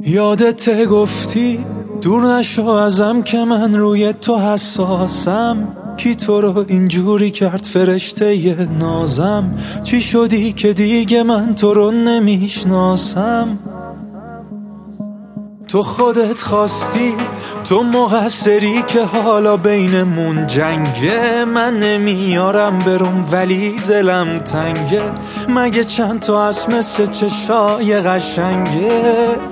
یادت گفتی دور نشو ازم که من روی تو حساسم. کی تو رو اینجوری کرد فرشته ی نازم؟ چی شدی که دیگه من تو رو نمیشناسم؟ تو خودت خواستی، تو مقصری که حالا بینمون جنگه. من نمیارم برم ولی دلم تنگه. مگه چند تا از مثل چشای قشنگه؟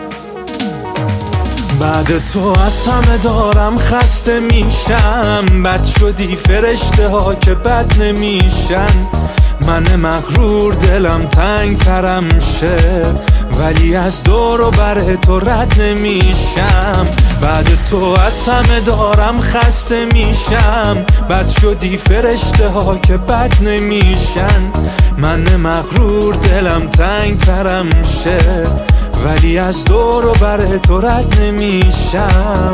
بعد تو از همه دارم خسته میشم. بد شدی فرشته ها که بد نمیشن. من مغرور دلم تنگ ترم شه، ولی از دور و بر تو رد نمیشم. بعد تو از همه دارم خسته میشم. بد شدی فرشته ها که بد نمیشن. من مغرور دلم تنگ ترم شه، ولی از دور و بر تو رد نمیشم.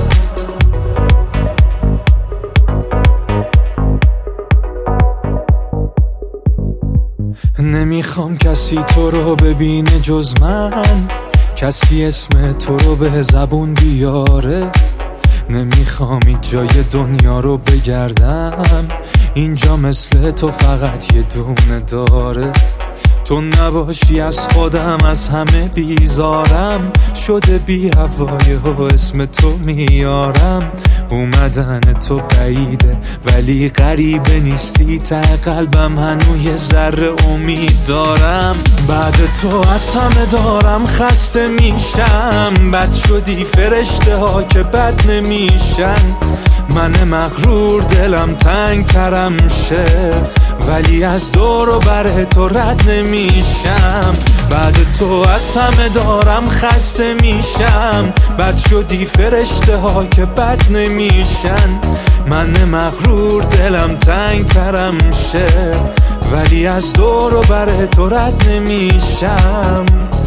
نمیخوام کسی تو رو ببینه جز من، کسی اسم تو رو به زبون بیاره. نمیخوام این جای دنیا رو بگردم، اینجا مثل تو فقط یه دونه داره. تو نباشی از خودم از همه بیزارم. شده بی هوای و اسم تو میارم. اومدن تو بعیده ولی غریبه نیستی. ته قلبم هنوز یه ذره امید دارم. بعد تو از همه دارم خسته میشم. بد شدی فرشته ها که بد نمیشن. من مغرور دلم تنگ ترم شه، ولی از دور و بر تو رد نمیشم. بعد تو از همه دارم خسته میشم. بد شدی فرشته ها که بد نمیشن. من مغرور دلم تنگ ترم شه، ولی از دور و بر تو رد نمیشم.